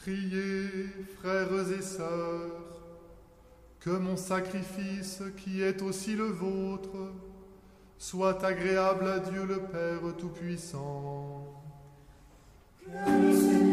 Priez, frères et sœurs, que mon sacrifice, qui est aussi le vôtre, soit agréable à Dieu le Père Tout-Puissant. Que le Seigneur